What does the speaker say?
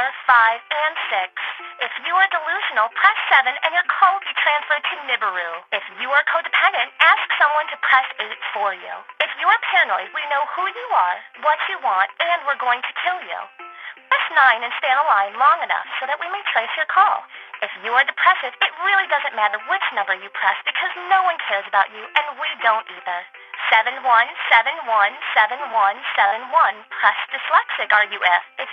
5, and 6. If you are delusional, press 7 and your call will be transferred to Nibiru. If you are codependent, ask someone to press 8 for you. If you are paranoid, we know who you are, what you want, and we're going to kill you. Press 9 and stay on the line long enough so that we may trace your call. If you are depressive, it really doesn't matter which number you press because no one cares about you and we don't either. 71717171. Press dyslexic, are you if? If